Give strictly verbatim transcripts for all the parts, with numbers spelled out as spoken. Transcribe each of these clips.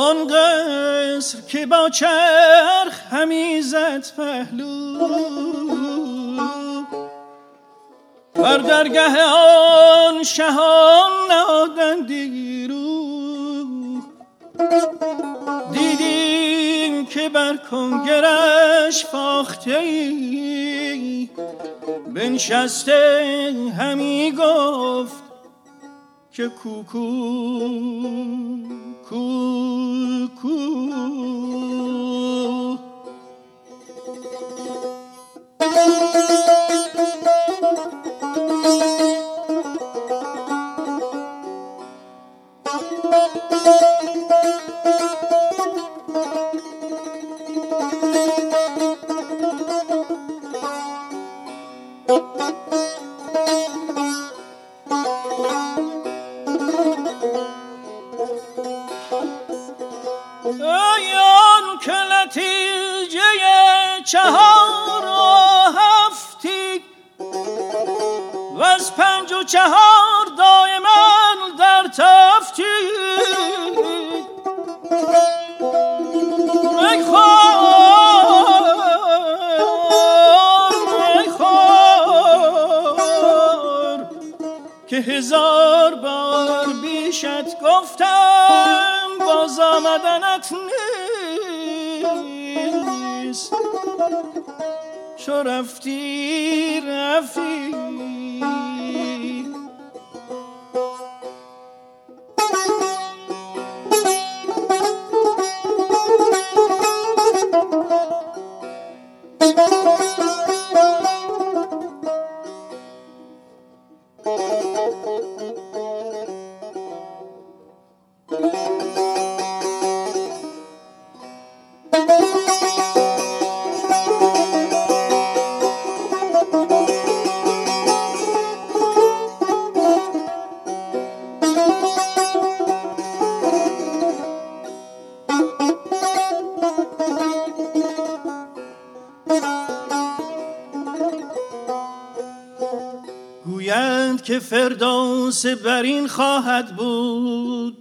آن قصر که با چرخ همی زد پهلو، بر درگه آن شهان نهادندی رو. دیدیم که بر کنگرش فاخته ای بنشسته همی گفت که کوکو کو کو. آیان که نتیجه چهار و هفتی و از پنج و چهار دائما در تفتی. ای خور ای خور که هزار بار بیشت گفتم باز آمدنت نیست، چو رفتی رفتی. گویند که فردوس برین خواهد بود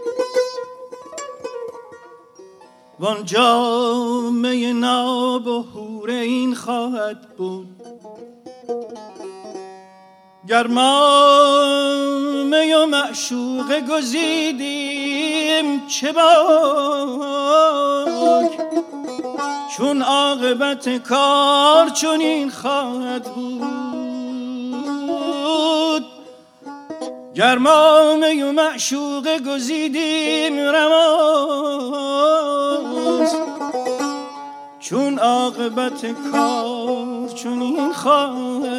وان جامه ناب و حور این خواهد بود. گر ما می و معشوقه گزیدیم چه باک، چون عاقبت کار چون این خواهد بود. گر ما می و معشوقه گزیدیم رواست، چون عاقبت کار چون این خواهد